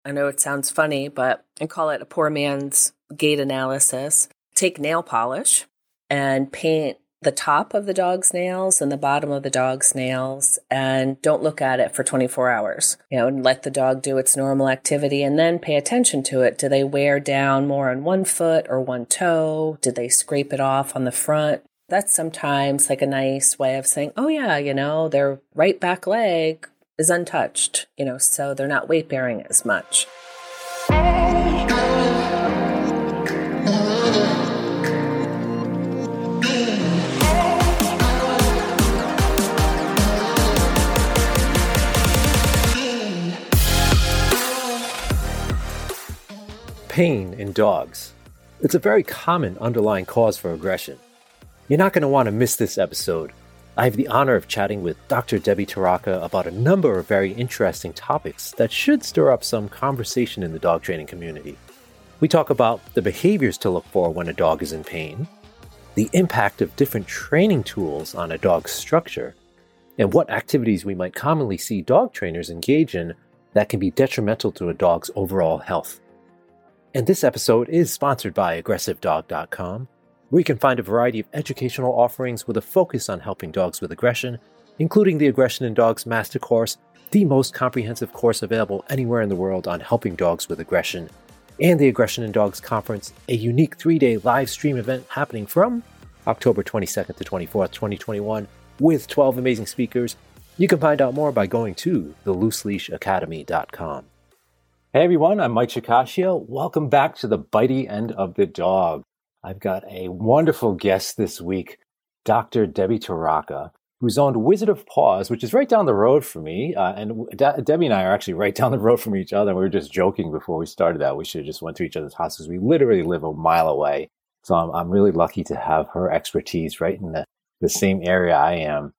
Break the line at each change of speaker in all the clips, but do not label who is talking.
I know it sounds funny, but I call it a poor man's gait analysis. Take nail polish and paint the top of the dog's nails and the bottom of the dog's nails, and don't look at it for 24 hours, and let the dog do its normal activity, and then pay attention to it. Do they wear down more on one foot or one toe? Did they scrape it off on the front? That's sometimes like a nice way of saying, oh yeah, their right back leg is untouched, so they're not weight bearing as much.
Pain in dogs. It's a very common underlying cause for aggression. You're not going to want to miss this episode. I have the honor of chatting with Dr. Debbie Taraka about a number of very interesting topics that should stir up some conversation in the dog training community. We talk about the behaviors to look for when a dog is in pain, the impact of different training tools on a dog's structure, and what activities we might commonly see dog trainers engage in that can be detrimental to a dog's overall health. And this episode is sponsored by AggressiveDog.com, where you can find a variety of educational offerings with a focus on helping dogs with aggression, including the Aggression in Dogs Master Course, the most comprehensive course available anywhere in the world on helping dogs with aggression, and the Aggression in Dogs Conference, a unique 3-day live stream event happening from October 22nd to 24th, 2021, with 12 amazing speakers. You can find out more by going to thelooseleashacademy.com. Hey everyone, I'm Mike Shikashio. Welcome back to the bitey end of the dog. I've got a wonderful guest this week, Dr. Debbie Taraka, who's owned Wizard of Paws, which is right down the road from me. And Debbie and I are actually right down the road from each other. We were just joking before we started that we should have just went to each other's houses. We literally live a mile away. So I'm really lucky to have her expertise right in the same area I am.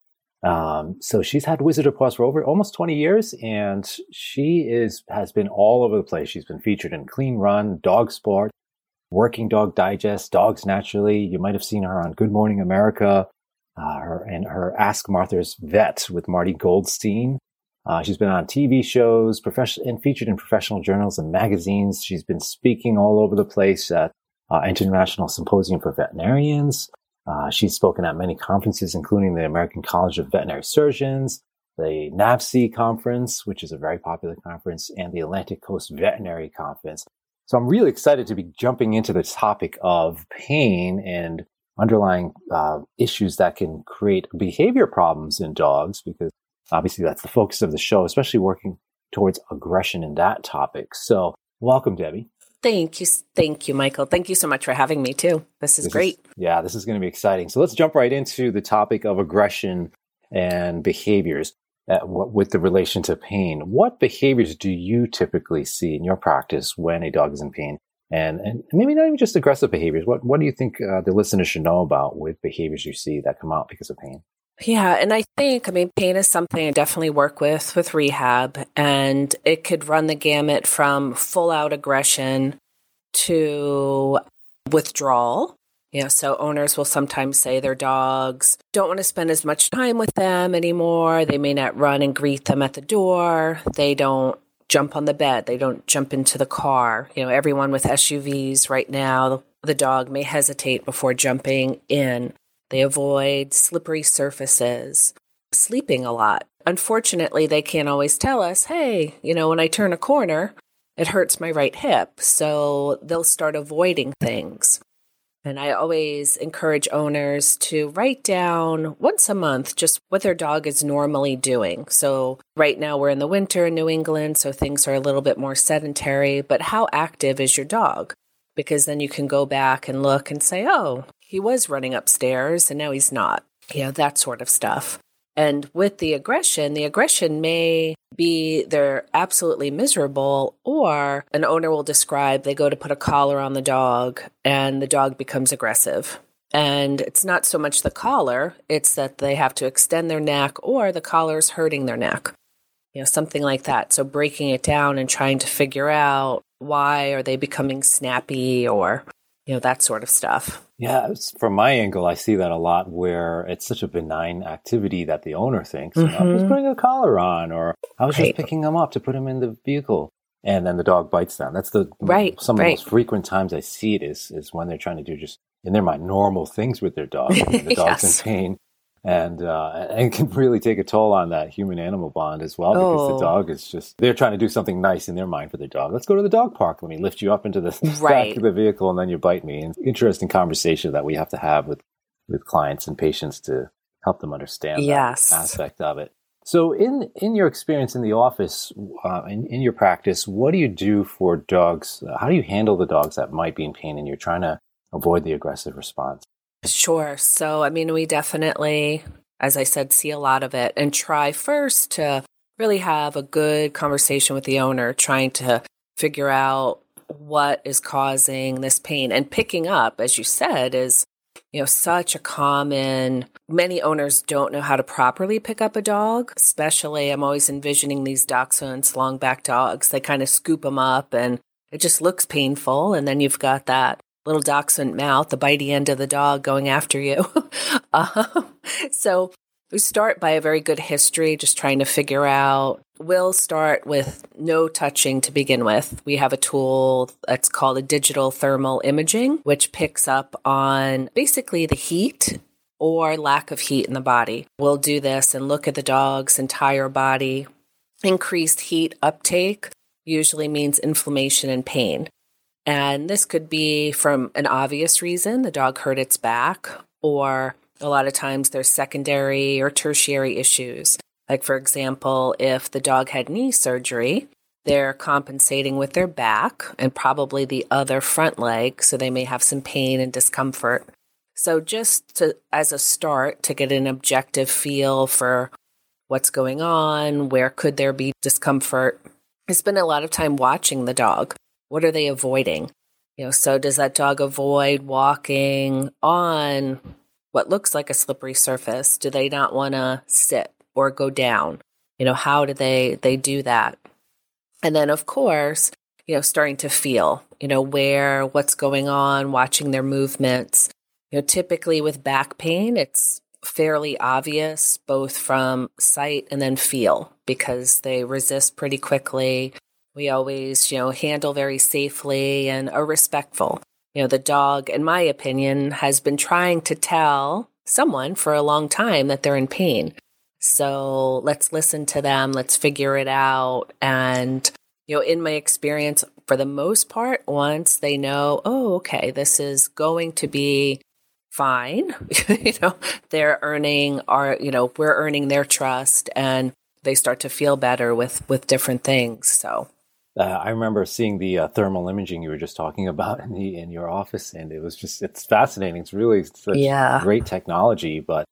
So she's had Wizard of Paws for over almost 20 years, and she has been all over the place. She's been featured in Clean Run, Dog Sport, Working Dog Digest, Dogs Naturally. You might have seen her on Good Morning America, her Ask Martha's Vet with Marty Goldstein. She's been on TV shows, and featured in professional journals and magazines. She's been speaking all over the place at International Symposium for Veterinarians. She's spoken at many conferences, including the American College of Veterinary Surgeons, the NAVSE conference, which is a very popular conference, and the Atlantic Coast Veterinary Conference. So I'm really excited to be jumping into the topic of pain and underlying issues that can create behavior problems in dogs, because obviously that's the focus of the show, especially working towards aggression in that topic. So welcome, Debbie.
Thank you, Michael. Thank you so much for having me too. This is great.
This is going to be exciting. So let's jump right into the topic of aggression and behaviors with the relation to pain. What behaviors do you typically see in your practice when a dog is in pain? And maybe not even just aggressive behaviors. What do you think the listeners should know about with behaviors you see that come out because of pain?
Yeah, and I think, pain is something I definitely work with rehab, and it could run the gamut from full-out aggression to withdrawal. So owners will sometimes say their dogs don't want to spend as much time with them anymore. They may not run and greet them at the door. They don't jump on the bed. They don't jump into the car. Everyone with SUVs right now, the dog may hesitate before jumping in. They avoid slippery surfaces, sleeping a lot. Unfortunately, they can't always tell us, hey, when I turn a corner, it hurts my right hip. So they'll start avoiding things. And I always encourage owners to write down once a month just what their dog is normally doing. So right now we're in the winter in New England, so things are a little bit more sedentary. But how active is your dog? Because then you can go back and look and say, oh, he was running upstairs and now he's not. That sort of stuff. And with the aggression may be they're absolutely miserable, or an owner will describe they go to put a collar on the dog and the dog becomes aggressive. And it's not so much the collar, it's that they have to extend their neck or the collar's hurting their neck. Something like that. So breaking it down and trying to figure out why are they becoming snappy or, that sort of stuff.
Yeah, from my angle, I see that a lot where it's such a benign activity that the owner thinks, I'm just putting a collar on, or I was just picking him up to put him in the vehicle. and then the dog bites them. That's some of the most frequent times I see it is when they're trying to do just in their mind normal things with their dog. And the dog's in pain. And it can really take a toll on that human-animal bond as well, because the dog is just, they're trying to do something nice in their mind for their dog. Let's go to the dog park. Let me lift you up into the back of the vehicle, and then you bite me. And interesting conversation that we have to have with clients and patients to help them understand that aspect of it. So in your experience in the office, in your practice, what do you do for dogs? How do you handle the dogs that might be in pain and you're trying to avoid the aggressive response?
Sure. So, I mean, we definitely, as I said, see a lot of it and try first to really have a good conversation with the owner, trying to figure out what is causing this pain. And picking up, as you said, is, such a common, many owners don't know how to properly pick up a dog, especially I'm always envisioning these dachshunds, long back dogs. They kind of scoop them up and it just looks painful. And then you've got that little dachshund mouth, the bitey end of the dog going after you. So we start by a very good history, just trying to figure out. We'll start with no touching to begin with. We have a tool that's called a digital thermal imaging, which picks up on basically the heat or lack of heat in the body. We'll do this and look at the dog's entire body. Increased heat uptake usually means inflammation and pain. And this could be from an obvious reason, the dog hurt its back, or a lot of times there's secondary or tertiary issues. Like, for example, if the dog had knee surgery, they're compensating with their back and probably the other front leg, so they may have some pain and discomfort. So just as a start, to get an objective feel for what's going on, where could there be discomfort, I spend a lot of time watching the dog. What are they avoiding? So does that dog avoid walking on what looks like a slippery surface? Do they not want to sit or go down? How do they do that? And then, of course, starting to feel, what's going on, watching their movements. Typically with back pain, it's fairly obvious, both from sight and then feel, because they resist pretty quickly. We always, handle very safely and are respectful. The dog, in my opinion, has been trying to tell someone for a long time that they're in pain. So let's listen to them. Let's figure it out. And, in my experience, for the most part, once they know, oh, okay, this is going to be fine, they're earning we're earning their trust, and they start to feel better with different things. So.
I remember seeing the thermal imaging you were just talking about in your office, and it's fascinating. It's really such great technology, but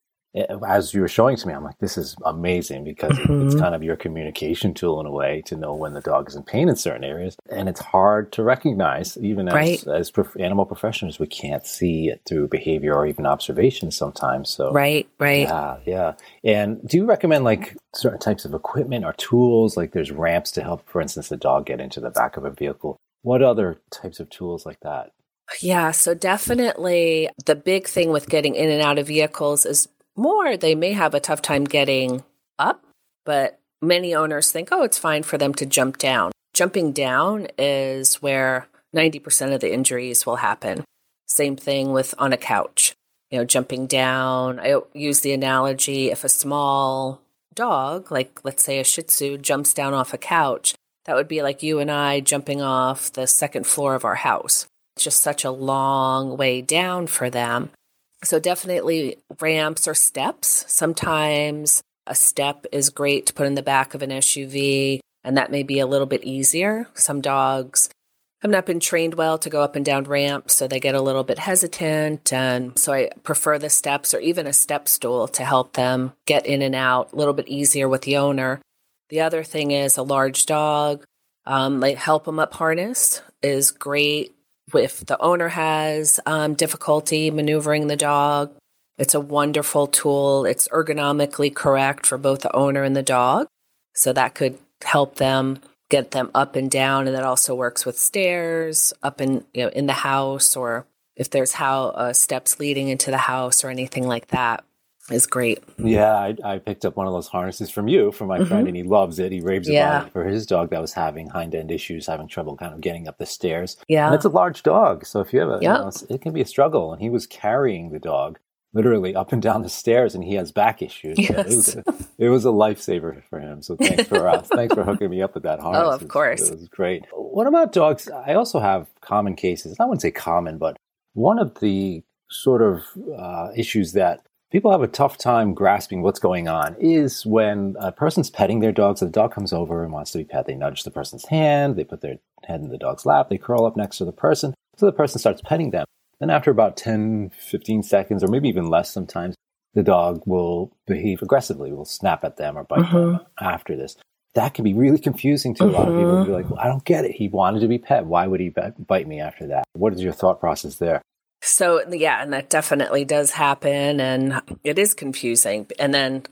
as you were showing to me, I'm like, this is amazing, because it's kind of your communication tool in a way to know when the dog is in pain in certain areas. And it's hard to recognize, even as animal professionals, we can't see it through behavior or even observation sometimes. So
Right.
Yeah. And do you recommend like certain types of equipment or tools? Like there's ramps to help, for instance, the dog get into the back of a vehicle. What other types of tools like that?
Yeah, so definitely the big thing with getting in and out of vehicles is they may have a tough time getting up, but many owners think, it's fine for them to jump down. Jumping down is where 90% of the injuries will happen. Same thing with on a couch. Jumping down, I use the analogy, if a small dog, like let's say a Shih Tzu, jumps down off a couch, that would be like you and I jumping off the second floor of our house. It's just such a long way down for them. So definitely ramps or steps. Sometimes a step is great to put in the back of an SUV, and that may be a little bit easier. Some dogs have not been trained well to go up and down ramps, so they get a little bit hesitant. And so I prefer the steps or even a step stool to help them get in and out a little bit easier with the owner. The other thing is a large dog, like help them up harness is great. If the owner has difficulty maneuvering the dog, it's a wonderful tool. It's ergonomically correct for both the owner and the dog. So that could help them get them up and down. And that also works with stairs up in the house, or if there's steps leading into the house or anything like that. is great.
Yeah, I picked up one of those harnesses from you, from my friend, and he loves it. He raves about it for his dog that was having hind end issues, having trouble kind of getting up the stairs.
Yeah.
And it's a large dog. So if you have it can be a struggle. And he was carrying the dog literally up and down the stairs, and he has back issues.
Yes.
So it was a lifesaver for him. So thanks for hooking me up with that harness.
Oh, of course.
It was great. What about dogs? I also have common cases. I wouldn't say common, but one of the sort of issues that people have a tough time grasping what's going on is when a person's petting their dog. So the dog comes over and wants to be pet. They nudge the person's hand. They put their head in the dog's lap. They curl up next to the person. So the person starts petting them. Then after about 10, 15 seconds, or maybe even less sometimes, the dog will behave aggressively, will snap at them or bite them after this. That can be really confusing to a lot of people. And be like, well, I don't get it. He wanted to be pet. Why would he bite me after that? What is your thought process there?
So, yeah, and that definitely does happen, and it is confusing. And then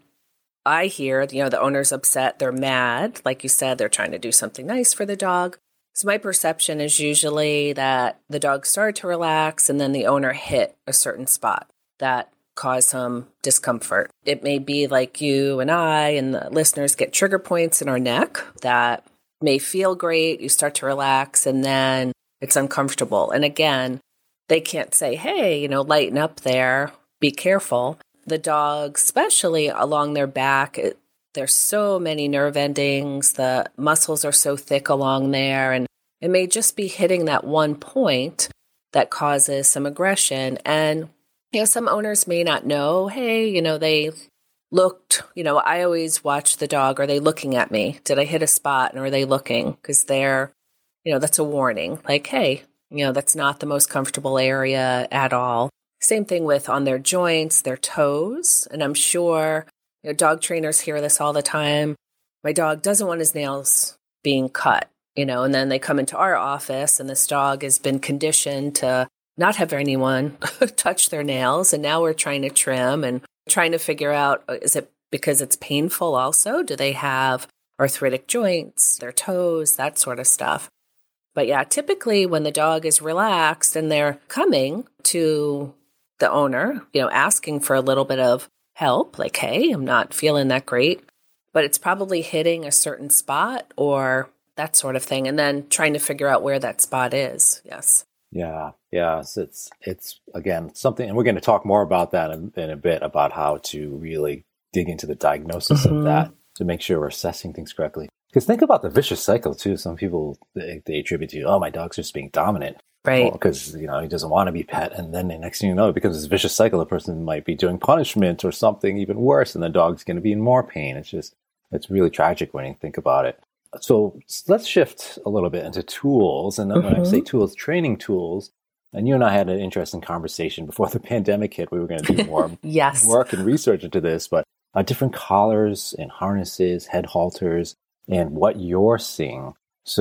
I hear, the owner's upset, they're mad. Like you said, they're trying to do something nice for the dog. So my perception is usually that the dog started to relax and then the owner hit a certain spot that caused some discomfort. It may be like you and I and the listeners get trigger points in our neck that may feel great. You start to relax and then it's uncomfortable. And again, they can't say, hey, lighten up there, be careful. The dog, especially along their back, there's so many nerve endings. The muscles are so thick along there. And it may just be hitting that one point that causes some aggression. And, some owners may not know, hey, they looked, I always watch the dog. Are they looking at me? Did I hit a spot? And are they looking? Because they're, that's a warning. Like, hey, that's not the most comfortable area at all. Same thing with on their joints, their toes. And I'm sure, dog trainers hear this all the time. My dog doesn't want his nails being cut, and then they come into our office and this dog has been conditioned to not have anyone touch their nails. And now we're trying to trim and trying to figure out, is it because it's painful also? Do they have arthritic joints, their toes, that sort of stuff? But yeah, typically when the dog is relaxed and they're coming to the owner, asking for a little bit of help, like, hey, I'm not feeling that great, but it's probably hitting a certain spot or that sort of thing. And then trying to figure out where that spot is. Yes.
Yeah. So it's again, something, and we're going to talk more about that in a bit, about how to really dig into the diagnosis of that to make sure we're assessing things correctly. Because think about the vicious cycle too. Some people, they attribute to, my dog's just being dominant.
Right.
Because, he doesn't want to be pet. And then the next thing you know, it becomes this vicious cycle. The person might be doing punishment or something even worse, and the dog's going to be in more pain. It's really tragic when you think about it. So let's shift a little bit into tools. And then when I say tools, training tools. And you and I had an interesting conversation before the pandemic hit. We were going to do more
yes.
work and research into this, but different collars and harnesses, head halters, and what you're seeing.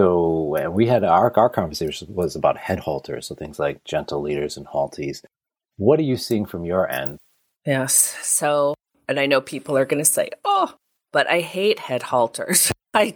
So we had our conversation was about head halters, so things like gentle leaders and halties. What are you seeing from your end?
Yes. So, and I know people are going to say, but I hate head halters.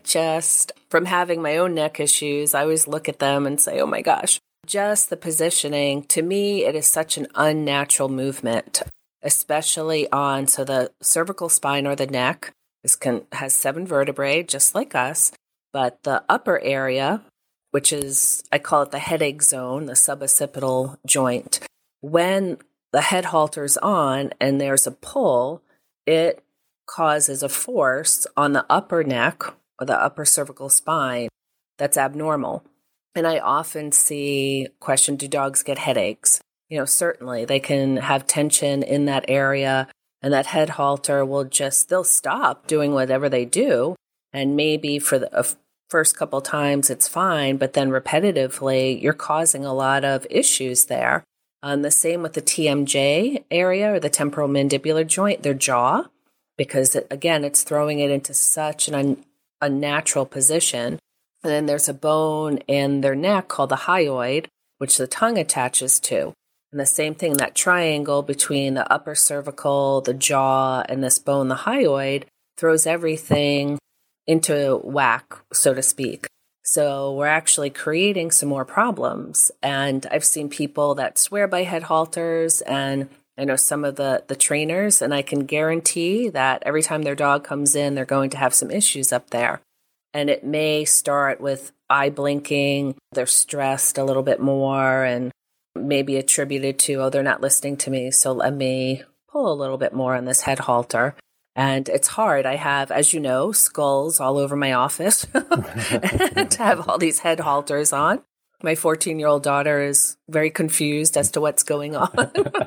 From having my own neck issues, I always look at them and say, oh my gosh, just the positioning. To me, it is such an unnatural movement, especially so the cervical spine or the neck has 7 vertebrae, just like us. But the upper area, which is, I call it the headache zone, the suboccipital joint, when the head halter's on and there's a pull, it causes a force on the upper neck or the upper cervical spine that's abnormal. And I often see question, do dogs get headaches? Certainly they can have tension in that area, and that head halter they'll stop doing whatever they do. And maybe for the first couple times it's fine, but then repetitively you're causing a lot of issues there. The same with the TMJ area or the temporal mandibular joint, their jaw, because it's throwing it into such an unnatural position. And then there's a bone in their neck called the hyoid, which the tongue attaches to. And the same thing, that triangle between the upper cervical, the jaw, and this bone, the hyoid, throws everything into whack, so to speak. So we're actually creating some more problems. And I've seen people that swear by head halters, and I know some of the trainers, and I can guarantee that every time their dog comes in, they're going to have some issues up there. And it may start with eye blinking, they're stressed a little bit more, and maybe attributed to, oh, they're not listening to me, so let me pull a little bit more on this head halter. And it's hard. I have, as you know, skulls all over my office to have all these head halters on. My 14-year-old daughter is very confused as to what's going on.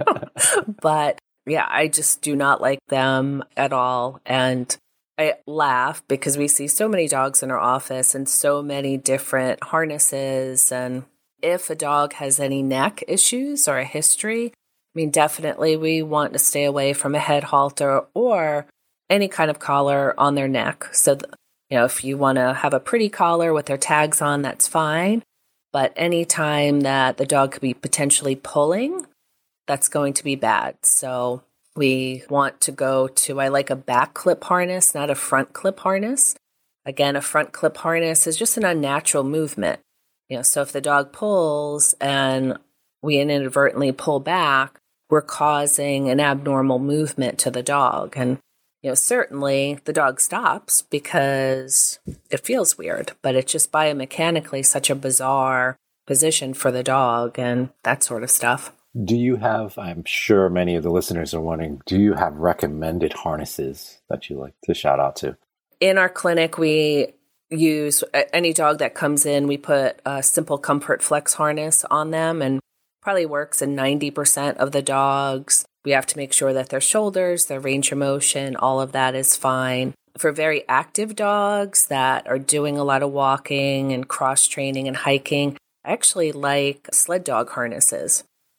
But yeah, I just do not like them at all. And I laugh because we see so many dogs in our office and so many different harnesses. And if a dog has any neck issues or a history, I mean, definitely we want to stay away from a head halter or any kind of collar on their neck. So, if you want to have a pretty collar with their tags on, that's fine. But any time that the dog could be potentially pulling, that's going to be bad. So we want to go to, I like a back clip harness, not a front clip harness. Again, a front clip harness is just an unnatural movement. So if the dog pulls and we inadvertently pull back, we're causing an abnormal movement to the dog. And, certainly the dog stops because it feels weird, but it's just biomechanically such a bizarre position for the dog and that sort of stuff.
Do you have, I'm sure many of the listeners are wondering, do you have recommended harnesses that you like to shout out to?
In our clinic, we use any dog that comes in, we put a simple Comfort Flex harness on them and probably works in 90% of the dogs. We have to make sure that their shoulders, their range of motion, all of that is fine. For very active dogs that are doing a lot of walking and cross training and hiking, I actually like sled dog harnesses.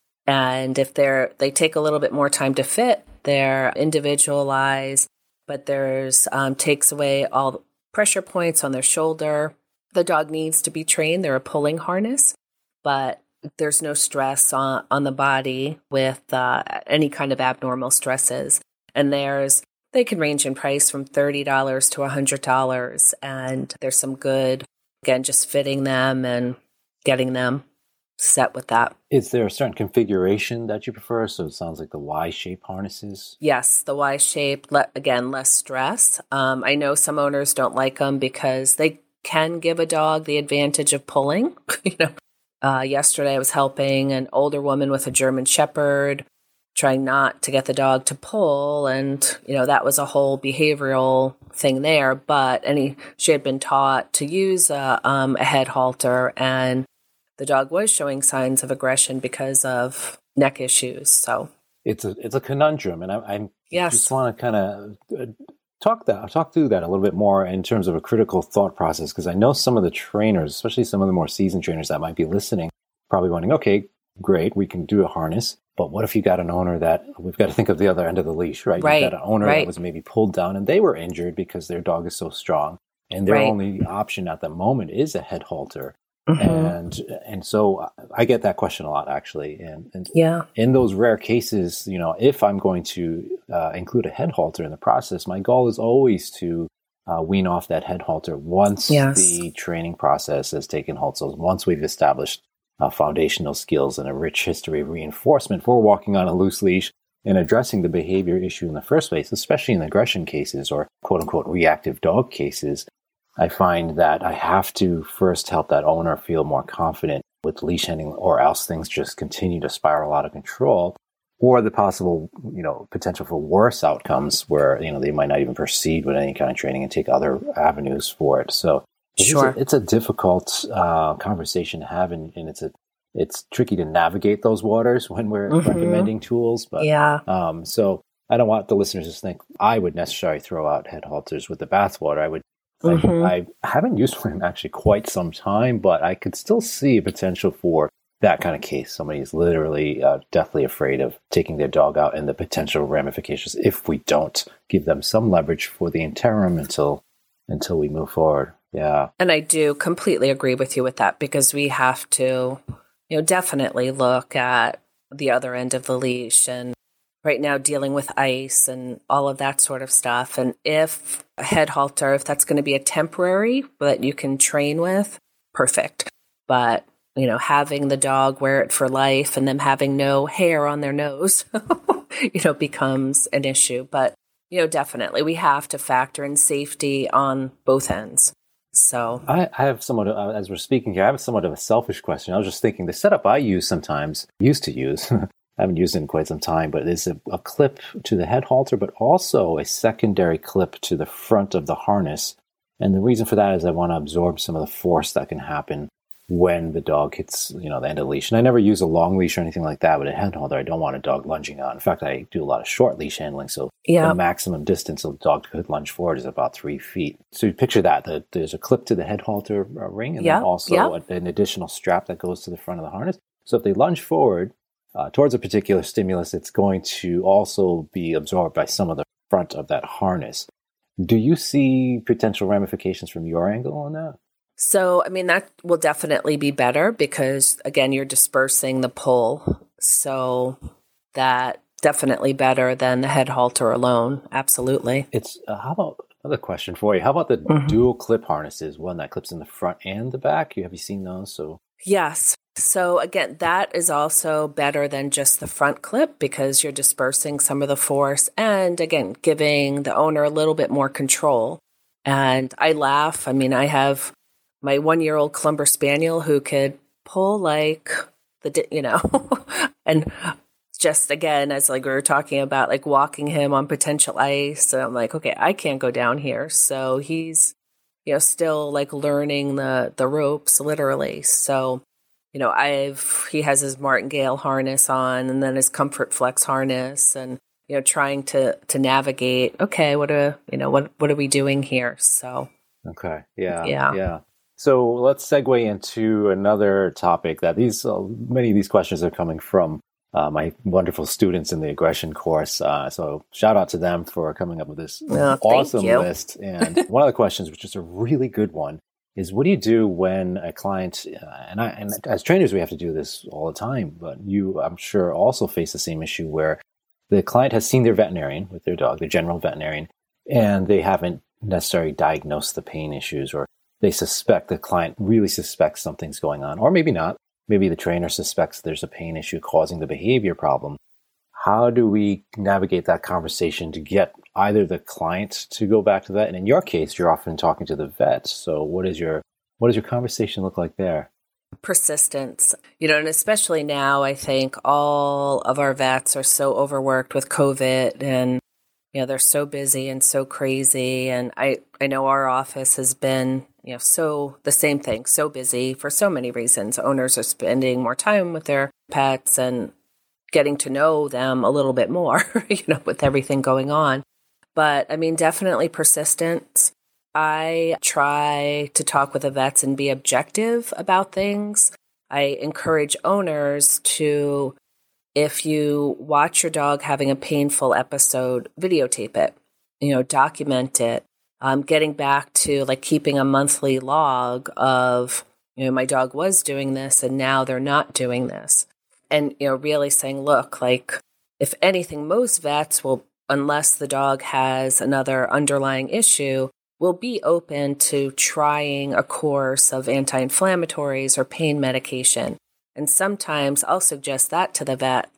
And if they take a little bit more time to fit, they're individualized, but there's takes away all the pressure points on their shoulder. The dog needs to be trained. They're a pulling harness, but there's no stress on the body with any kind of abnormal stresses. And they can range in price from $30 to $100. And there's some good, again, just fitting them and getting them set with that.
Is there a certain configuration that you prefer? So it sounds like the Y-shape harnesses.
Yes, the Y-shape, again, less stress. I know some owners don't like them because they can give a dog the advantage of pulling. Yesterday I was helping an older woman with a German Shepherd, trying not to get the dog to pull. And, that was a whole behavioral thing there. But she had been taught to use a head halter, and the dog was showing signs of aggression because of neck issues. So
it's a conundrum, and I
yes.
just want to kind of talk through that a little bit more in terms of a critical thought process, because I know some of the trainers, especially some of the more seasoned trainers that might be listening, probably wondering, okay, great, we can do a harness, but what if you got an owner that we've got to think of the other end of the leash, right?
Right.
You've got an owner that was maybe pulled down and they were injured because their dog is so strong, and their only option at the moment is a head halter. Mm-hmm. And so I get that question a lot, actually. And in those rare cases, if I'm going to include a head halter in the process, my goal is always to wean off that head halter once the training process has taken hold. So once we've established foundational skills and a rich history of reinforcement for walking on a loose leash and addressing the behavior issue in the first place, especially in aggression cases or quote unquote reactive dog cases, I find that I have to first help that owner feel more confident with leash handling, or else things just continue to spiral out of control, or the possible, potential for worse outcomes where, they might not even proceed with any kind of training and take other avenues for it. So it's a difficult conversation to have, and it's tricky to navigate those waters when we're recommending tools. But so I don't want the listeners to think I would necessarily throw out head halters with the bathwater. I haven't used one in actually quite some time, but I could still see a potential for that kind of case. Somebody is literally deathly afraid of taking their dog out and the potential ramifications if we don't give them some leverage for the interim until we move forward. Yeah.
And I do completely agree with you with that, because we have to, definitely look at the other end of the leash, and right now dealing with ice and all of that sort of stuff. And if a head halter, if that's going to be a temporary that you can train with, perfect. But, having the dog wear it for life and them having no hair on their nose, becomes an issue. But, definitely we have to factor in safety on both ends. So
I have somewhat, as we're speaking here, I have somewhat of a selfish question. I was just thinking the setup I used to use, I haven't used it in quite some time, but there's a clip to the head halter, but also a secondary clip to the front of the harness. And the reason for that is I want to absorb some of the force that can happen when the dog hits, the end of the leash. And I never use a long leash or anything like that with a head halter. I don't want a dog lunging out. In fact, I do a lot of short leash handling. So the maximum distance a dog could lunge forward is about 3 feet. So you picture that there's a clip to the head halter ring and then also an additional strap that goes to the front of the harness. So if they lunge forward towards a particular stimulus, it's going to also be absorbed by some of the front of that harness. Do you see potential ramifications from your angle on that?
So, that will definitely be better because, again, you're dispersing the pull. So that definitely better than the head halter alone. Absolutely.
It's how about another question for you? How about the dual clip harnesses, one that clips in the front and the back? Have you seen those?
Yes. So again, that is also better than just the front clip because you're dispersing some of the force and, again, giving the owner a little bit more control. And I laugh. I have my 1-year-old Clumber Spaniel who could pull like and just again, as like we were talking about, like walking him on potential ice. And I'm like, okay, I can't go down here. So he's, still like learning the ropes literally. So, he has his martingale harness on and then his Comfort Flex harness and, trying to navigate, okay, what are we doing here? So.
Okay. Yeah. So let's segue into another topic that many of these questions are coming from my wonderful students in the aggression course. So shout out to them for coming up with this awesome list. And one of the questions, which is a really good one, is what do you do when a client, and as trainers, we have to do this all the time, but you, I'm sure, also face the same issue where the client has seen their veterinarian with their dog, their general veterinarian, and they haven't necessarily diagnosed the pain issues, or the client really suspects something's going on, or maybe not. Maybe the trainer suspects there's a pain issue causing the behavior problem. How do we navigate that conversation to get either the client to go back to that? And in your case, you're often talking to the vet. So what does your conversation look like there?
Persistence, and especially now, I think all of our vets are so overworked with COVID and, they're so busy and so crazy. And I know our office has been, so the same thing, so busy for so many reasons. Owners are spending more time with their pets and getting to know them a little bit more, with everything going on. But definitely persistence. I try to talk with the vets and be objective about things. I encourage owners to, if you watch your dog having a painful episode, videotape it, document it. Getting back to like keeping a monthly log of, my dog was doing this and now they're not doing this. And, really saying, look, like if anything, most vets will, unless the dog has another underlying issue, will be open to trying a course of anti-inflammatories or pain medication. And sometimes I'll suggest that to the vet,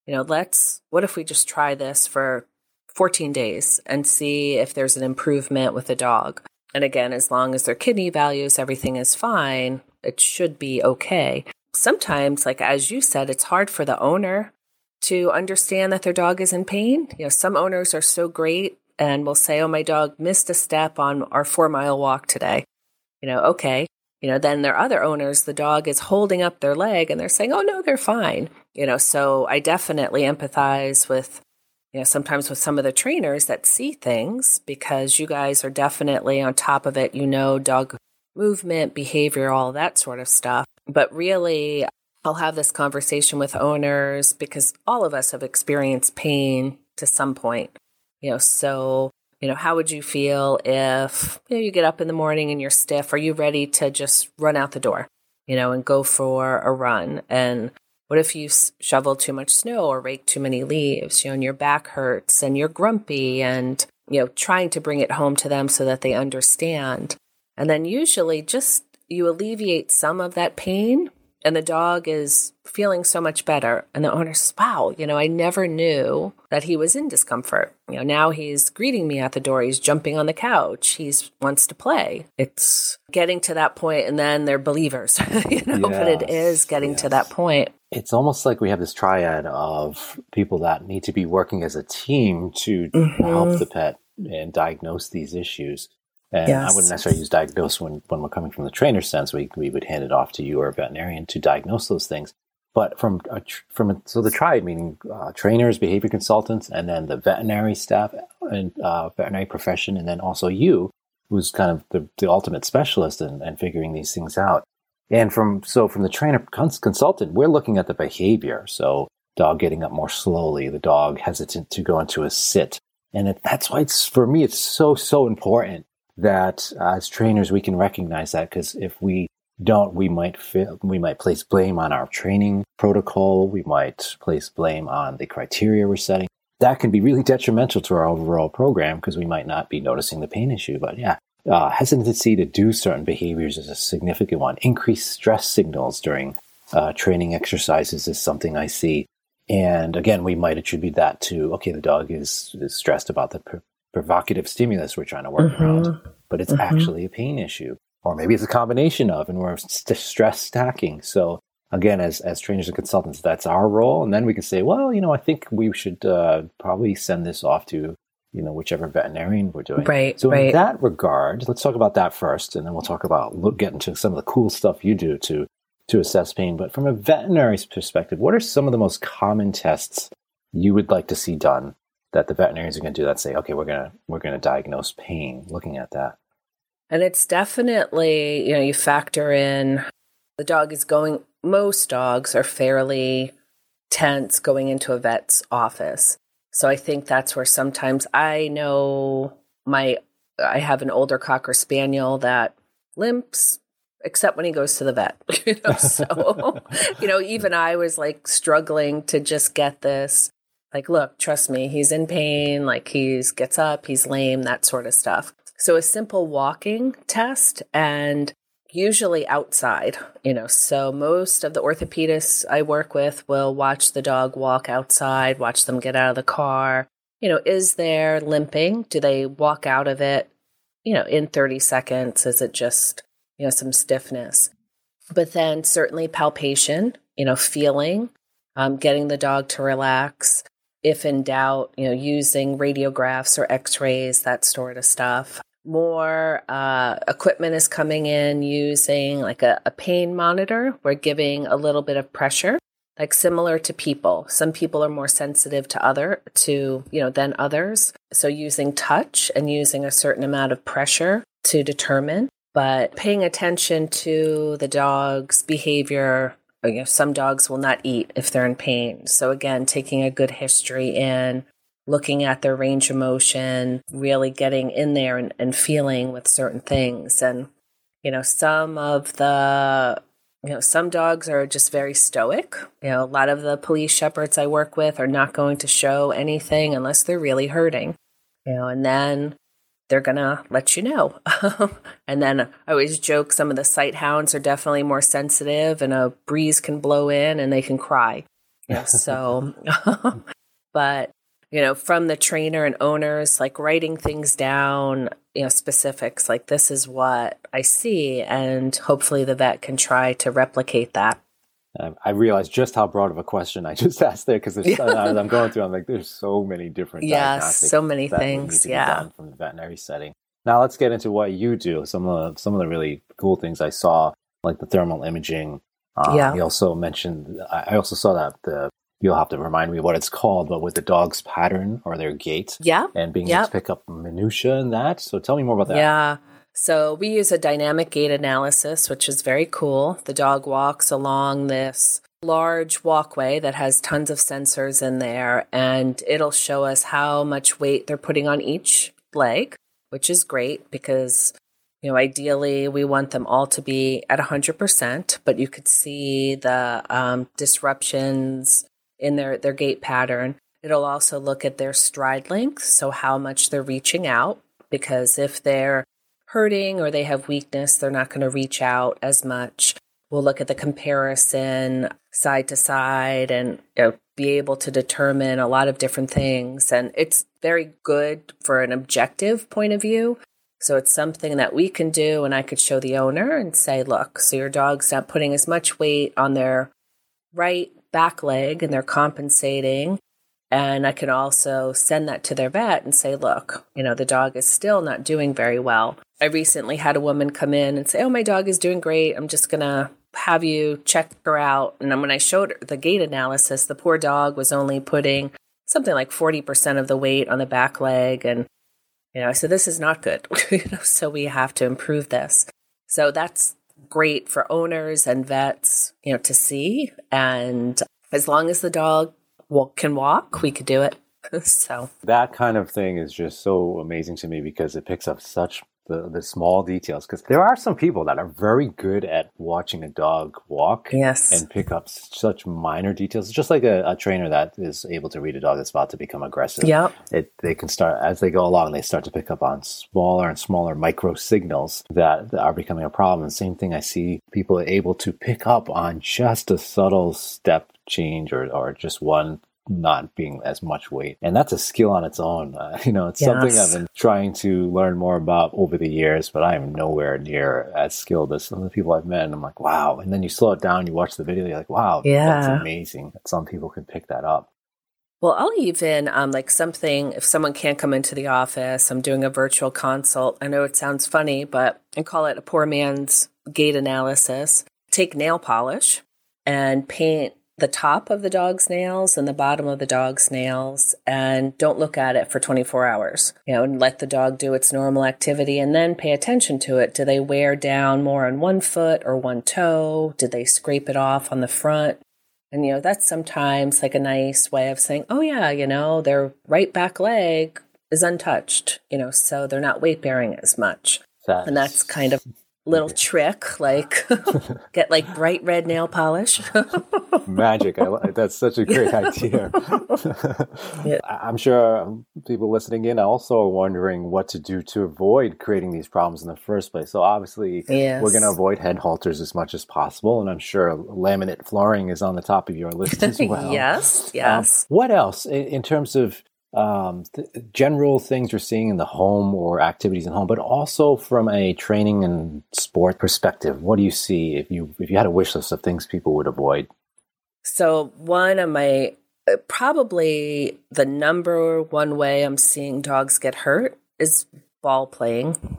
what if we just try this for 14 days and see if there's an improvement with the dog. And again, as long as their kidney values, everything is fine, it should be okay. Sometimes, like as you said, it's hard for the owner to understand that their dog is in pain. Some owners are so great and will say, oh, my dog missed a step on our 4-mile walk today. Okay. Then there are other owners, the dog is holding up their leg and they're saying, oh, no, they're fine. So I definitely empathize with, sometimes with some of the trainers that see things because you guys are definitely on top of it, dog movement, behavior, all that sort of stuff. But really, I'll have this conversation with owners because all of us have experienced pain to some point. So, how would you feel if you get up in the morning and you're stiff? Are you ready to just run out the door, and go for a run? And what if you shovel too much snow or rake too many leaves, and your back hurts and you're grumpy and, trying to bring it home to them so that they understand. And then usually just you alleviate some of that pain And the dog is feeling so much better. And the owner says, wow, I never knew that he was in discomfort. Now he's greeting me at the door. He's jumping on the couch. He wants to play. It's getting to that point, and then they're believers, but it is getting to that point.
It's almost like we have this triad of people that need to be working as a team to help the pet and diagnose these issues. And I wouldn't necessarily use diagnose when we're coming from the trainer sense. We would hand it off to you or a veterinarian to diagnose those things. But so the triad, meaning trainers, behavior consultants, and then the veterinary staff and veterinary profession, and then also you, who's kind of the ultimate specialist in figuring these things out. And from the trainer consultant, we're looking at the behavior. So dog getting up more slowly, the dog hesitant to go into a sit. And that's why for me, it's so important that as trainers, we can recognize that, because if we don't, we might place blame on our training protocol. We might place blame on the criteria we're setting. That can be really detrimental to our overall program because we might not be noticing the pain issue. But hesitancy to do certain behaviors is a significant one. Increased stress signals during training exercises is something I see. And again, we might attribute that to, okay, the dog is stressed about the provocative stimulus we're trying to work around, but it's actually a pain issue. Or maybe it's a combination of, and we're stress stacking. So again, as trainers and consultants, that's our role. And then we can say, well, I think we should probably send this off to, whichever veterinarian we're doing.
Right.
So in that regard, let's talk about that first, and then we'll talk about get into some of the cool stuff you do to assess pain. But from a veterinary's perspective, what are some of the most common tests you would like to see done that the veterinarians are going to do that say, okay, we're going to diagnose pain, looking at that?
And it's definitely, you factor in the dog is most dogs are fairly tense going into a vet's office. So I think that's where sometimes I know I have an older Cocker Spaniel that limps, except when he goes to the vet. So, even I was like struggling to just get this. Like, look, trust me, he's in pain, like he gets up, he's lame, that sort of stuff. So a simple walking test, and usually outside, so most of the orthopedists I work with will watch the dog walk outside, watch them get out of the car. Is there limping? Do they walk out of it, in 30 seconds? Is it just, some stiffness? But then certainly palpation, feeling, getting the dog to relax. If in doubt, using radiographs or x-rays, that sort of stuff. More equipment is coming in using like a pain monitor. We're giving a little bit of pressure, like similar to people. Some people are more sensitive than others. So using touch and using a certain amount of pressure to determine, but paying attention to the dog's behavior. Some dogs will not eat if they're in pain. So again, taking a good history in, looking at their range of motion, really getting in there and feeling with certain things. And, some dogs are just very stoic. A lot of the police shepherds I work with are not going to show anything unless they're really hurting, and then they're going to let you know. And then I always joke some of the sight hounds are definitely more sensitive, and a breeze can blow in and they can cry. So, but, from the trainer and owners, like writing things down, specifics, like this is what I see, and hopefully the vet can try to replicate that.
I realized just how broad of a question I just asked there, because as I'm going through, I'm like, there's so many different diagnostics.
So many things.
Done from the veterinary setting. Now let's get into what you do. Some of the really cool things I saw, like the thermal imaging. You also mentioned. I also saw that you'll have to remind me what it's called, but with the dog's pattern or their gait.
Yeah.
And being able to pick up minutia in that. So tell me more about that.
Yeah. So we use a dynamic gait analysis, which is very cool. The dog walks along this large walkway that has tons of sensors in there, and it'll show us how much weight they're putting on each leg, which is great because, ideally we want them all to be at 100%, but you could see the disruptions in their gait pattern. It'll also look at their stride length, so how much they're reaching out, because if they're hurting or they have weakness, they're not going to reach out as much. we'll look at the comparison side to side and be able to determine a lot of different things. And it's very good for an objective point of view. So it's something that we can do, and I could show the owner and say, look, so your dog's not putting as much weight on their right back leg and they're compensating. And I can also send that to their vet and say, look, the dog is still not doing very well. I recently had a woman come in and say, oh, my dog is doing great. I'm just going to have you check her out. And when I showed her the gait analysis, the poor dog was only putting something like 40% of the weight on the back leg. And, I said, this is not good. So we have to improve this. So that's great for owners and vets, to see. And as long as the dog can walk, we could do it. So
that kind of thing is just so amazing to me because it picks up such the small details. Because there are some people that are very good at watching a dog walk,
yes,
and pick up such minor details. It's just like a trainer that is able to read a dog that's about to become aggressive.
Yep.
They can start, as they go along, they start to pick up on smaller and smaller micro signals that are becoming a problem. Same thing, I see people able to pick up on just a subtle step change or just one not being as much weight. And that's a skill on its own. It's something I've been trying to learn more about over the years, but I am nowhere near as skilled as some of the people I've met. And I'm like, wow. And then you slow it down, you watch the video, you're like, wow, that's amazing that some people can pick that up.
Well, I'll even, if someone can't come into the office, I'm doing a virtual consult. I know it sounds funny, but I call it a poor man's gait analysis. Take nail polish and paint the top of the dog's nails and the bottom of the dog's nails, and don't look at it for 24 hours, and let the dog do its normal activity and then pay attention to it. Do they wear down more on one foot or one toe? Did they scrape it off on the front? And, that's sometimes like a nice way of saying, oh yeah, their right back leg is untouched, so they're not weight bearing as much. And that's kind of little trick, like get like bright red nail polish.
Magic. That's such a great idea.
Yeah.
I'm sure people listening in also are wondering what to do to avoid creating these problems in the first place. So obviously we're going to avoid head halters as much as possible. And I'm sure laminate flooring is on the top of your list as well.
Yes.
What else in terms of general things you're seeing in the home or activities in home, but also from a training and sport perspective? What do you see if you had a wish list of things people would avoid?
So one of my, probably the number one way I'm seeing dogs get hurt is ball playing.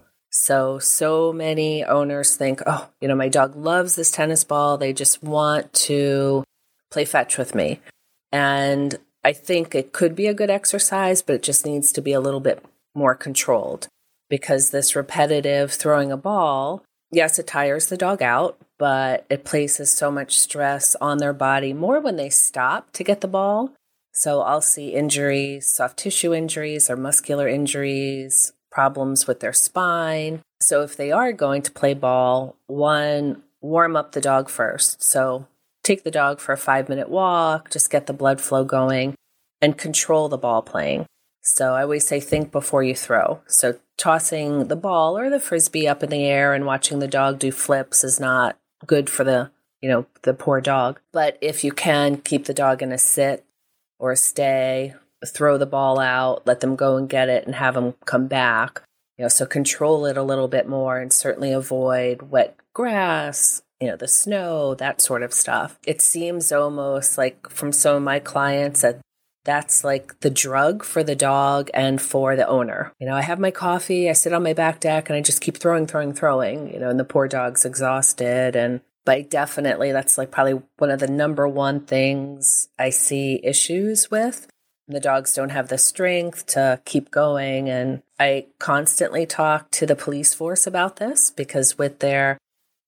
So many owners think, oh, my dog loves this tennis ball. They just want to play fetch with me. And I think it could be a good exercise, but it just needs to be a little bit more controlled, because this repetitive throwing a ball, yes, it tires the dog out, but it places so much stress on their body more when they stop to get the ball. So I'll see injuries, soft tissue injuries or muscular injuries, problems with their spine. So if they are going to play ball, one, warm up the dog first. So take the dog for a 5-minute walk, just get the blood flow going, and control the ball playing. So I always say, think before you throw. So tossing the ball or the frisbee up in the air and watching the dog do flips is not good for the poor dog. But if you can keep the dog in a sit or a stay, throw the ball out, let them go and get it and have them come back. So control it a little bit more and certainly avoid wet grass, the snow, that sort of stuff. It seems almost like from some of my clients that that's like the drug for the dog and for the owner. I have my coffee, I sit on my back deck, and I just keep throwing, and the poor dog's exhausted. But definitely that's like probably one of the number one things I see issues with. The dogs don't have the strength to keep going. And I constantly talk to the police force about this, because with their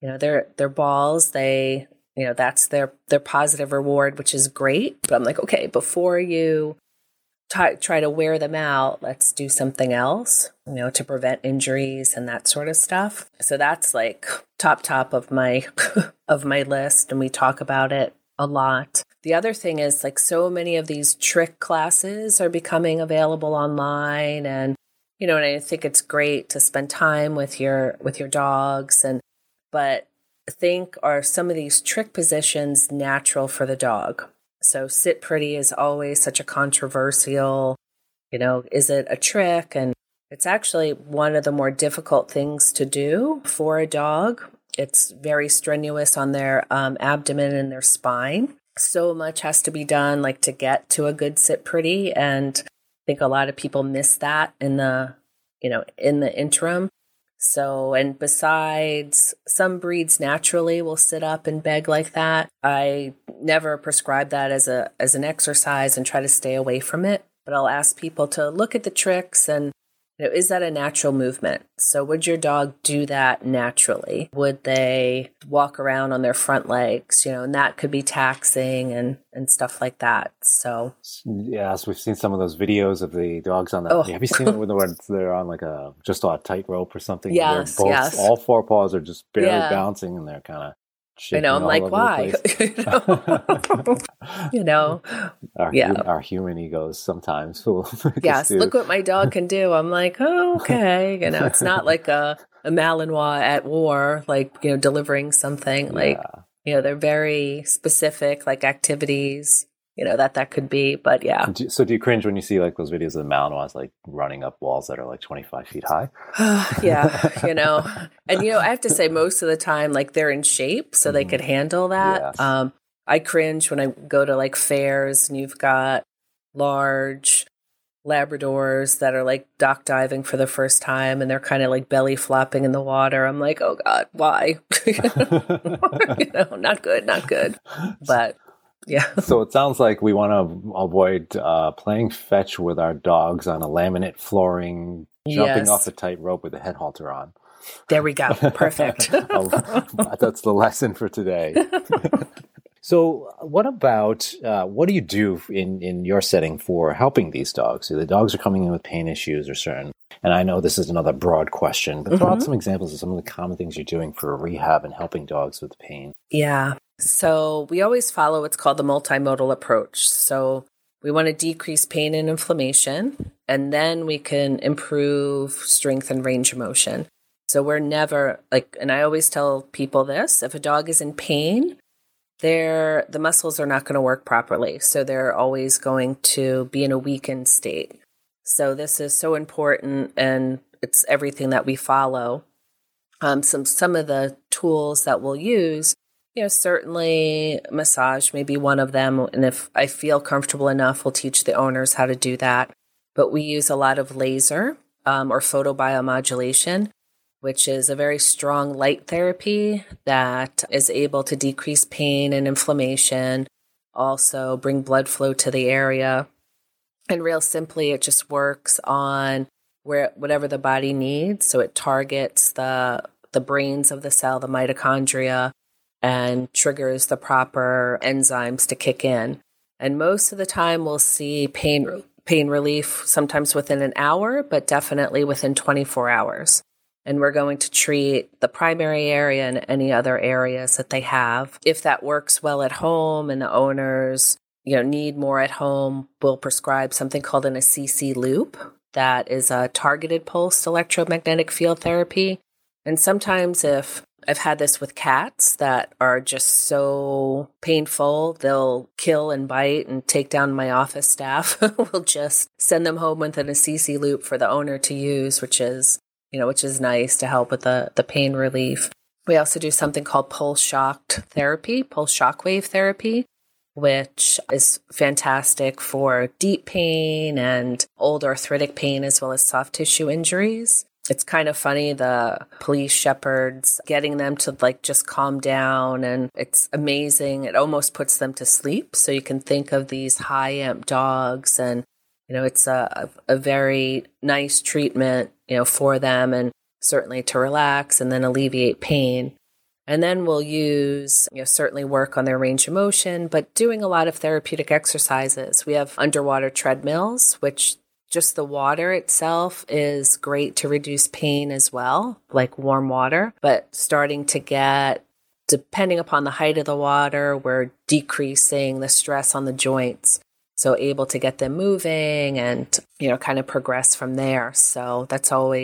balls, that's their positive reward, which is great. But I'm like, okay, before you try to wear them out, let's do something else, to prevent injuries and that sort of stuff. So that's like top of my of my list, and we talk about it a lot. The other thing is, like, so many of these trick classes are becoming available online, and and I think it's great to spend time with your dogs, but think, are some of these trick positions natural for the dog? So sit pretty is always such a controversial, is it a trick? And it's actually one of the more difficult things to do for a dog. It's very strenuous on their abdomen and their spine. So much has to be done to get to a good sit pretty. And I think a lot of people miss that in the interim. So, and besides, some breeds naturally will sit up and beg like that. I never prescribe that as an exercise and try to stay away from it. But I'll ask people to look at the tricks and, is that a natural movement? So would your dog do that naturally? Would they walk around on their front legs? And that could be taxing and stuff like that. So
yes, we've seen some of those videos of the dogs on the. Have you seen it when they're on just on a tightrope or something?
Yes, yes.
All four paws are just barely bouncing, and they're kind of.
I know. I'm like, why?
Our human egos sometimes will.
Yes, look what my dog can do. I'm like, oh, okay. It's not like a Malinois at war, delivering something. They're very specific, activities. That could be, but yeah.
So do you cringe when you see those videos of the Malinois running up walls that are 25 feet high?
Yeah, and I have to say most of the time, they're in shape, so they could handle that. Yes. I cringe when I go to fairs and you've got large Labradors that are dock diving for the first time and they're kind of belly flopping in the water. I'm like, oh God, why? Not good. But yeah.
So it sounds like we want to avoid playing fetch with our dogs on a laminate flooring, jumping off a tightrope with a head halter on.
There we go. Perfect.
That's the lesson for today. So what do you do in your setting for helping these dogs? So the dogs are coming in with pain issues or certain, and I know this is another broad question, but throw out some examples of some of the common things you're doing for rehab and helping dogs with pain.
Yeah. So we always follow what's called the multimodal approach. So we want to decrease pain and inflammation, and then we can improve strength and range of motion. So we're never and I always tell people this, if a dog is in pain, the muscles are not going to work properly. So they're always going to be in a weakened state. So this is so important, and it's everything that we follow. Some of the tools that we'll use, certainly massage may be one of them. And if I feel comfortable enough, we'll teach the owners how to do that. But we use a lot of laser or photobiomodulation, which is a very strong light therapy that is able to decrease pain and inflammation, also bring blood flow to the area. And real simply, it just works on whatever the body needs. So it targets the brains of the cell, the mitochondria, and triggers the proper enzymes to kick in. And most of the time we'll see pain relief sometimes within an hour, but definitely within 24 hours. And we're going to treat the primary area and any other areas that they have. If that works well at home and the owners, need more at home, we'll prescribe something called an Assisi loop. That is a targeted pulsed electromagnetic field therapy. And sometimes if I've had this with cats that are just so painful, they'll kill and bite and take down my office staff. We'll just send them home with an Assisi loop for the owner to use, which is nice to help with the pain relief. We also do something called pulse shockwave therapy, which is fantastic for deep pain and old arthritic pain as well as soft tissue injuries. It's kind of funny, the police shepherds, getting them to just calm down, and it's amazing. It almost puts them to sleep. So you can think of these high amp dogs, and it's a very nice treatment, for them, and certainly to relax and then alleviate pain. And then we'll use, certainly work on their range of motion, but doing a lot of therapeutic exercises. We have underwater treadmills, which just the water itself is great to reduce pain as well, like warm water. But starting to get, depending upon the height of the water, we're decreasing the stress on the joints. So able to get them moving and, kind of progress from there. So that's always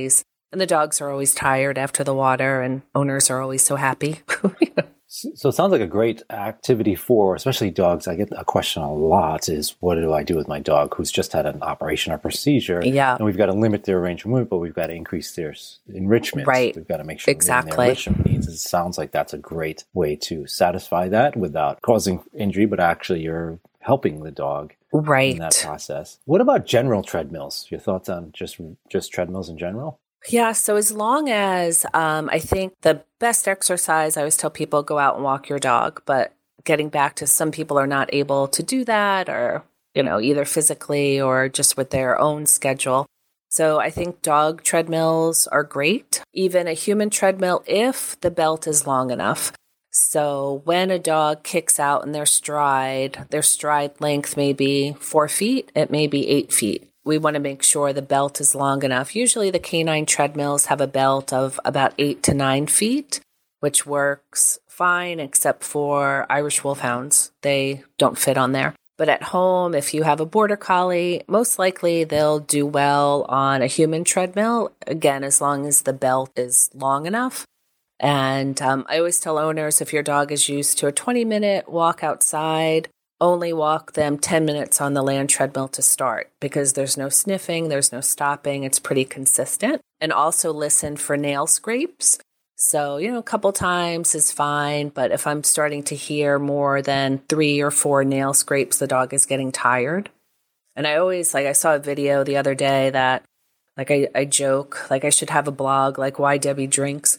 And the dogs are always tired after the water, and owners are always so happy.
So it sounds like a great activity for, especially dogs. I get a question a lot is, what do I do with my dog who's just had an operation or procedure?
Yeah.
And we've got to limit their range of movement, but we've got to increase their enrichment.
Right.
We've got to make sure
exactly.
their enrichment needs. It sounds like that's a great way to satisfy that without causing injury, but actually you're helping the dog in that process. What about general treadmills? Your thoughts on just treadmills in general?
Yeah, so as long as I think the best exercise, I always tell people go out and walk your dog, but getting back to some people are not able to do that or, either physically or just with their own schedule. So I think dog treadmills are great, even a human treadmill if the belt is long enough. So when a dog kicks out in their stride length may be 4 feet, it may be 8 feet. We want to make sure the belt is long enough. Usually the canine treadmills have a belt of about 8 to 9 feet, which works fine except for Irish Wolfhounds. They don't fit on there. But at home, if you have a border collie, most likely they'll do well on a human treadmill, again, as long as the belt is long enough. And I always tell owners, if your dog is used to a 20-minute walk outside, only walk them 10 minutes on the land treadmill to start because there's no sniffing, there's no stopping. It's pretty consistent. And also listen for nail scrapes. So, a couple times is fine. But if I'm starting to hear more than 3 or 4 nail scrapes, the dog is getting tired. And I always, I saw a video the other day that, I joke, I should have a blog, why Debbie drinks,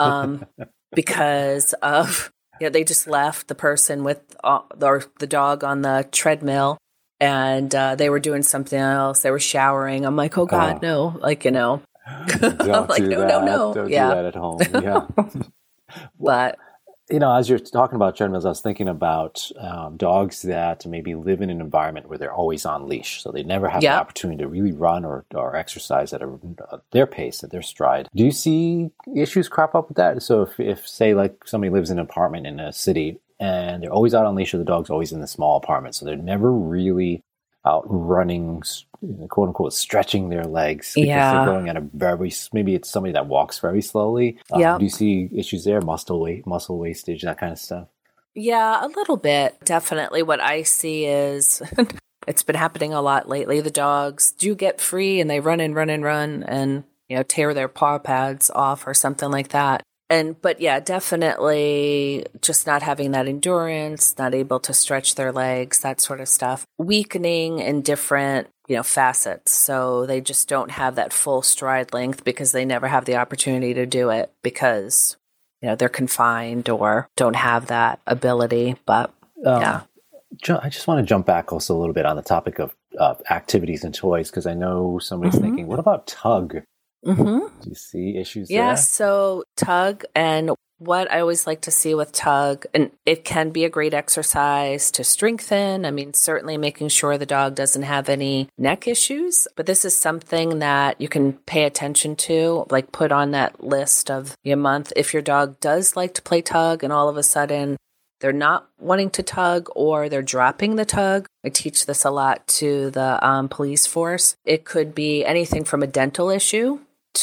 because of... Yeah, they just left the person with the dog on the treadmill, and they were doing something else. They were showering. I'm like, oh God, no!
Don't
I'm like,
do
no,
that.
no, no.
Don't
Yeah.
do that at home. Yeah.
But
as you're talking about treadmills, I was thinking about dogs that maybe live in an environment where they're always on leash. So they never have the opportunity to really run or exercise at their pace, at their stride. Do you see issues crop up with that? So if say, somebody lives in an apartment in a city and they're always out on leash, or the dog's always in the small apartment. So they're never really out running, quote unquote, stretching their legs because they're going at maybe it's somebody that walks very slowly. Do you see issues there? Muscle wastage, that kind of stuff?
Yeah, a little bit. Definitely. What I see is it's been happening a lot lately. The dogs do get free and they run and, tear their paw pads off or something like that. But yeah, definitely just not having that endurance, not able to stretch their legs, that sort of stuff. Weakening in different, facets. So they just don't have that full stride length because they never have the opportunity to do it because, they're confined or don't have that ability. But yeah.
I just want to jump back also a little bit on the topic of activities and toys, because I know somebody's thinking, what about tug? Do you see issues there?
Yeah, so tug, and what I always like to see with tug, and it can be a great exercise to strengthen. I mean, certainly making sure the dog doesn't have any neck issues, but this is something that you can pay attention to, put on that list of your month. If your dog does like to play tug and all of a sudden they're not wanting to tug or they're dropping the tug. I teach this a lot to the police force. It could be anything from a dental issue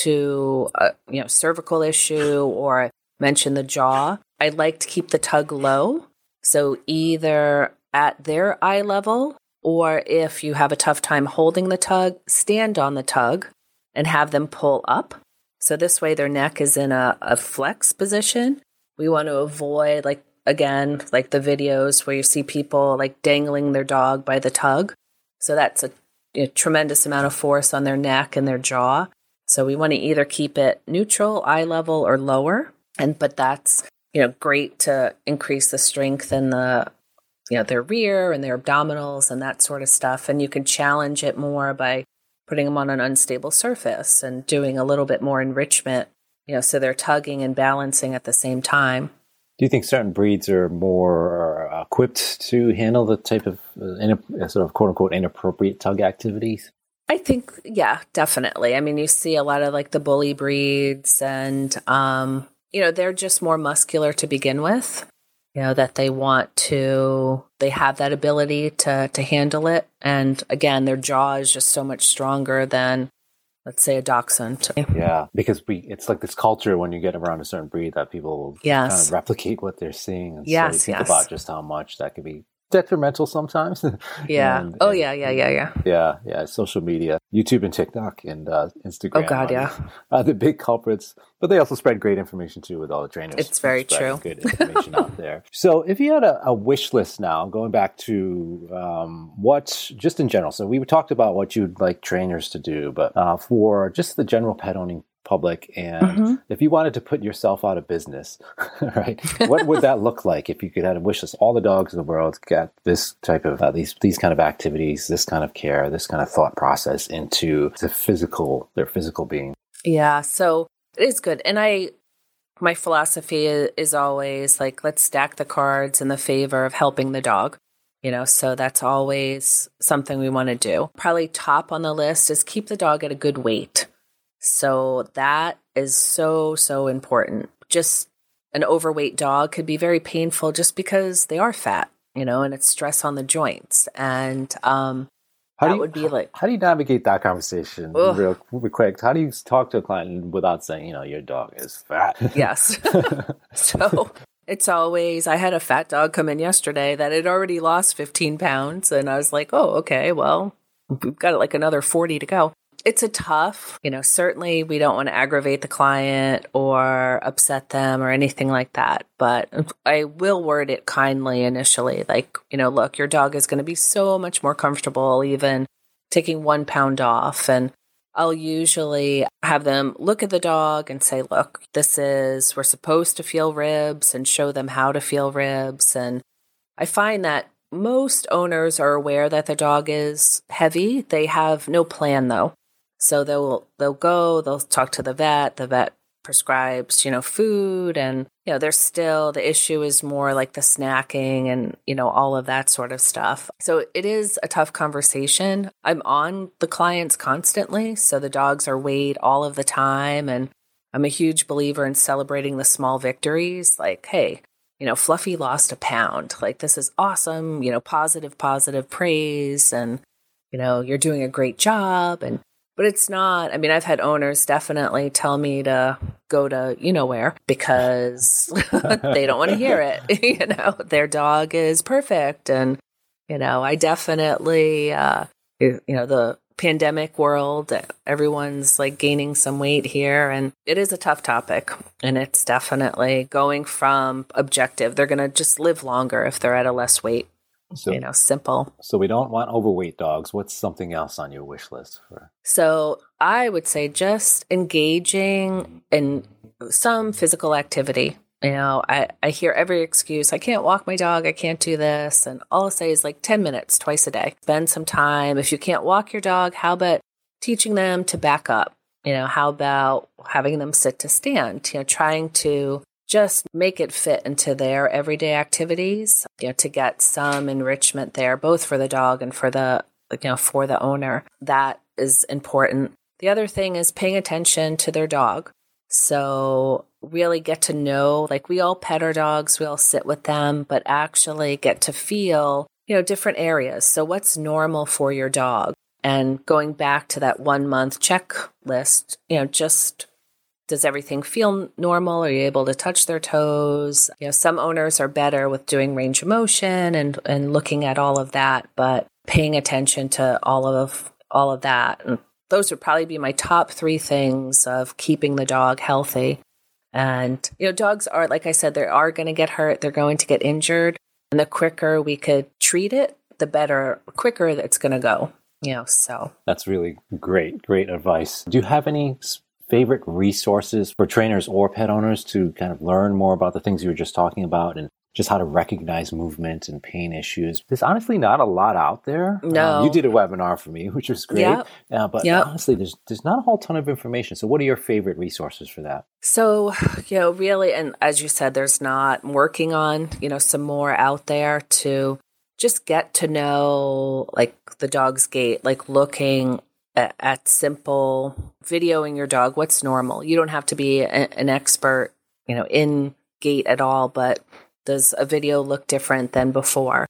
to a cervical issue, or mention the jaw. I like to keep the tug low. So either at their eye level, or if you have a tough time holding the tug, stand on the tug and have them pull up. So this way their neck is in a flex position. We want to avoid the videos where you see people dangling their dog by the tug. So that's a tremendous amount of force on their neck and their jaw. So we want to either keep it neutral, eye level, or lower. But that's, great to increase the strength in their rear and their abdominals and that sort of stuff. And you can challenge it more by putting them on an unstable surface and doing a little bit more enrichment, so they're tugging and balancing at the same time.
Do you think certain breeds are more equipped to handle the type of sort of quote unquote inappropriate tug activities?
I think, yeah, definitely. I mean, you see a lot of the bully breeds and, they're just more muscular to begin with, that they have that ability to handle it. And again, their jaw is just so much stronger than, let's say a dachshund.
Yeah, because it's like this culture when you get around a certain breed that people kind of replicate what they're seeing. And so you think about just how much that could be detrimental sometimes.
Yeah.
Yeah. Social media, YouTube and TikTok and Instagram.
Oh God,
are the big culprits, but they also spread great information too with all the trainers.
It's very true.
Good information out there. So if you had a wish list now, going back to what, just in general, so we talked about what you'd like trainers to do, but for just the general pet owning public, and if you wanted to put yourself out of business, right, what would that look like if you could have a wish list? All the dogs in the world get this type of these kind of activities, this kind of care, this kind of thought process into their physical being.
Yeah, so it is good. And my philosophy is always like, let's stack the cards in the favor of helping the dog. So that's always something we want to do. Probably top on the list is keep the dog at a good weight. So that is so, so important. Just an overweight dog could be very painful just because they are fat, and it's stress on the joints. And how do
you navigate that conversation real quick? How do you talk to a client without saying, your dog is fat?
Yes. So it's always, I had a fat dog come in yesterday that had already lost 15 pounds. And I was like, oh, okay, well, we've got like another 40 to go. It's a tough, certainly we don't want to aggravate the client or upset them or anything like that. But I will word it kindly initially. Like, look, your dog is going to be so much more comfortable even taking 1 pound off. And I'll usually have them look at the dog and say, look, we're supposed to feel ribs, and show them how to feel ribs. And I find that most owners are aware that their dog is heavy. They have no plan though. So they'll talk to the vet prescribes, food, and, there's still, the issue is more like the snacking and, all of that sort of stuff. So it is a tough conversation. I'm on the clients constantly. So the dogs are weighed all of the time. And I'm a huge believer in celebrating the small victories. Like, hey, Fluffy lost 1 pound. Like, this is awesome, positive praise. And, you're doing a great job. But it's not, I've had owners definitely tell me to go to where because they don't want to hear it. Their dog is perfect. And, I definitely, the pandemic world, everyone's like gaining some weight here. And it is a tough topic. And it's definitely going from objective. They're going to just live longer if they're at a less weight. So, simple.
So we don't want overweight dogs. What's something else on your wish list?
So I would say just engaging in some physical activity. I hear every excuse. I can't walk my dog. I can't do this. And all I'll say is like 10 minutes twice a day. Spend some time. If you can't walk your dog, how about teaching them to back up? How about having them sit to stand? Trying to just make it fit into their everyday activities, to get some enrichment there, both for the dog and for the owner. That is important. The other thing is paying attention to their dog. So really get to know, like we all pet our dogs, we all sit with them, but actually get to feel, different areas. So what's normal for your dog? And going back to that 1 month checklist, just does everything feel normal? Are you able to touch their toes? Some owners are better with doing range of motion and looking at all of that, but paying attention to all of that. And those would probably be my top 3 things of keeping the dog healthy. And, dogs are, like I said, they are going to get hurt. They're going to get injured. And the quicker we could treat it, the quicker it's going to go, so.
That's really great advice. Do you have any favorite resources for trainers or pet owners to kind of learn more about the things you were just talking about and just how to recognize movement and pain issues? There's honestly not a lot out there.
No.
You did a webinar for me, which was great. But honestly, there's not a whole ton of information. So what are your favorite resources for that?
So, really, and as you said, there's not working on, some more out there to just get to know, like the dog's gait, like looking at simple videoing your dog, what's normal. You don't have to be an expert, in gait at all, but does a video look different than before?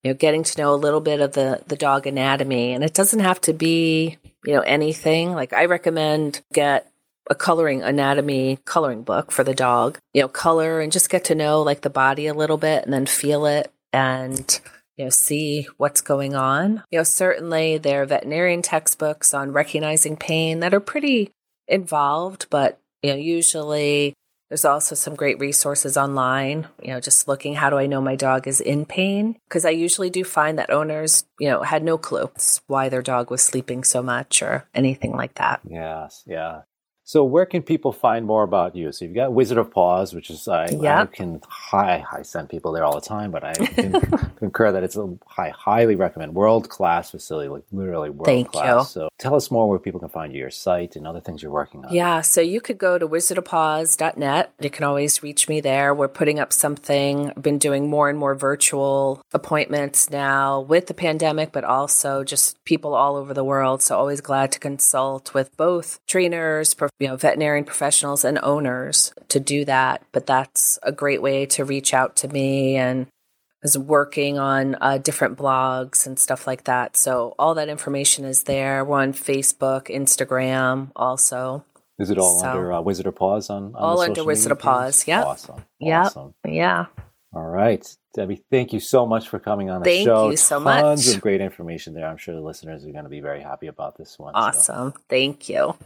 getting to know a little bit of the dog anatomy. And it doesn't have to be, anything. Like I recommend get a anatomy coloring book for the dog, color and just get to know like the body a little bit and then feel it and, see what's going on. Certainly there are veterinarian textbooks on recognizing pain that are pretty involved, but, usually there's also some great resources online, just looking, how do I know my dog is in pain? Because I usually do find that owners, had no clue why their dog was sleeping so much or anything like that.
Yes, yeah. So where can people find more about you? So you've got Wizard of Paws, which is, I send people there all the time, but I can concur that it's I highly recommend. World-class facility, like literally world-class.
Thank you.
So tell us more where people can find your site and other things you're working on.
Yeah, so you could go to wizardofpaws.net. You can always reach me there. We're putting up something. I've been doing more and more virtual appointments now with the pandemic, but also just people all over the world. So always glad to consult with both trainers, veterinarian professionals and owners to do that. But that's a great way to reach out to me, and is working on different blogs and stuff like that. So all that information is there. We're on Facebook, Instagram also.
Is it all under Wizard of Paws on
all under Wizard of Paws, yeah.
Awesome.
Yeah.
All right. Debbie, thank you so much for coming on the show.
Thank you so much.
Tons of great information there. I'm sure the listeners are going to be very happy about this one.
Awesome. So. Thank you.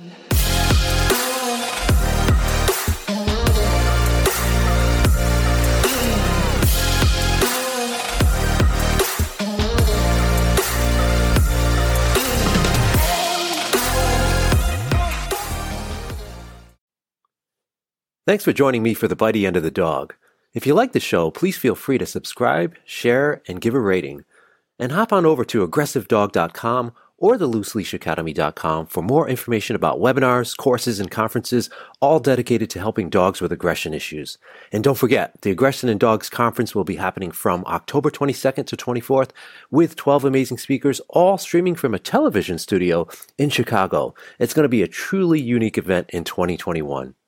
Thanks for joining me for the Bitey End of the Dog. If you like the show, please feel free to subscribe, share, and give a rating. And hop on over to aggressivedog.com or the looseleashacademy.com for more information about webinars, courses, and conferences, all dedicated to helping dogs with aggression issues. And don't forget, the Aggression in Dogs Conference will be happening from October 22nd to 24th with 12 amazing speakers, all streaming from a television studio in Chicago. It's going to be a truly unique event in 2021.